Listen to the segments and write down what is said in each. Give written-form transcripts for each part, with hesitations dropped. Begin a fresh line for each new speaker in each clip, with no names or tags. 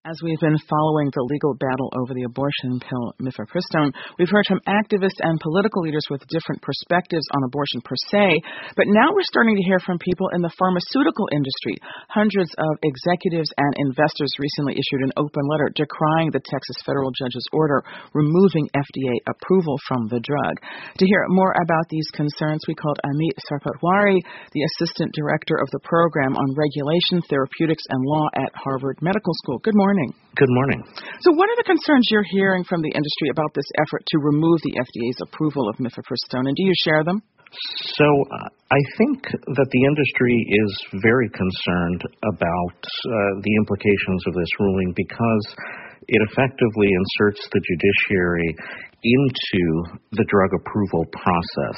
As we've been following the legal battle over the abortion pill mifepristone, we've heard from activists and political leaders with different perspectives on abortion per se, but now we're starting to hear from people in the pharmaceutical industry. Hundreds of executives and investors recently issued an open letter decrying the Texas federal judge's order removing FDA approval from the drug. To hear more about these concerns, we called Amit Sarpatwari, the assistant director of the program on regulation, therapeutics, and law at Harvard Medical School. Good morning.
Good morning.
So what are the concerns you're hearing from the industry about this effort to remove the FDA's approval of mifepristone, and do you share them?
So I think that the industry is very concerned about the implications of this ruling because it effectively inserts the judiciary into the drug approval process.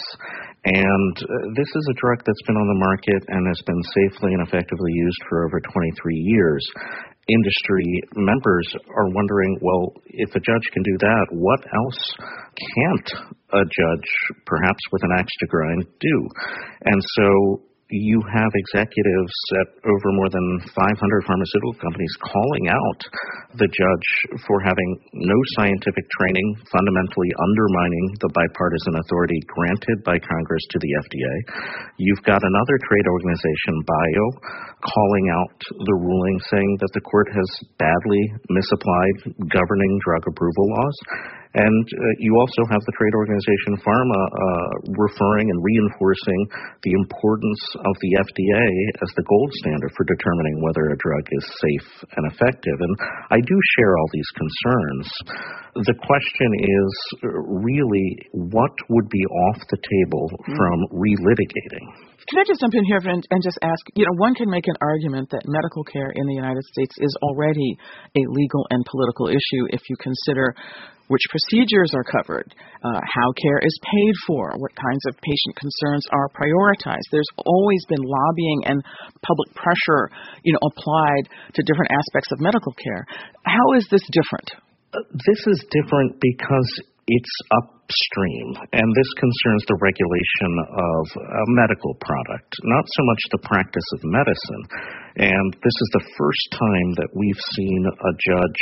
And this is a drug that's been on the market and has been safely and effectively used for over 23 years. Industry members are wondering, well, if a judge can do that, what else can't a judge, perhaps with an axe to grind, do? And so you have executives at over more than 500 pharmaceutical companies calling out the judge for having no scientific training, fundamentally undermining the bipartisan authority granted by Congress to the FDA. You've got another trade organization, BIO, calling out the ruling, saying that the court has badly misapplied governing drug approval laws. And you also have the trade organization PhRMA referring and reinforcing the importance of the FDA as the gold standard for determining whether a drug is safe and effective. And I do share all these concerns. The question is really what would be off the table from relitigating?
Can I just jump in here and just ask, one can make an argument that medical care in the United States is already a legal and political issue if you consider which procedures are covered, how care is paid for, what kinds of patient concerns are prioritized. There's always been lobbying and public pressure, applied to different aspects of medical care. How is this different?
This is different because it's upstream, and this concerns the regulation of a medical product, not so much the practice of medicine. And this is the first time that we've seen a judge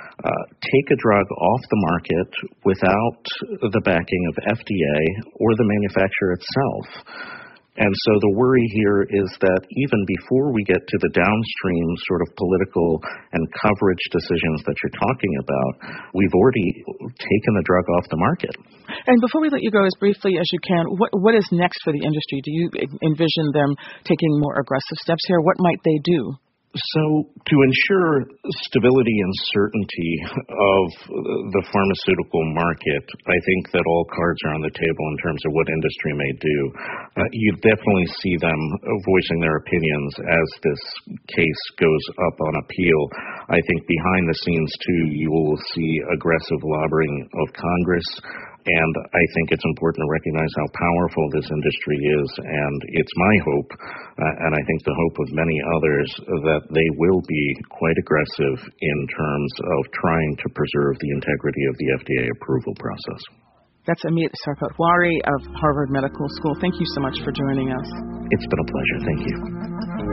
take a drug off the market without the backing of FDA or the manufacturer itself. And so the worry here is that even before we get to the downstream sort of political and coverage decisions that you're talking about, we've already taken the drug off the market.
And before we let you go, as briefly as you can, what is next for the industry? Do you envision them taking more aggressive steps here? What might they do?
So to ensure stability and certainty of the pharmaceutical market, I think that all cards are on the table in terms of what industry may do. You definitely see them voicing their opinions as this case goes up on appeal. I think behind the scenes, too, you will see aggressive lobbying of Congress. And I think it's important to recognize how powerful this industry is, and it's my hope, and I think the hope of many others, that they will be quite aggressive in terms of trying to preserve the integrity of the FDA approval process.
That's Amit Sarpatwari of Harvard Medical School. Thank you so much for joining us.
It's been a pleasure. Thank you.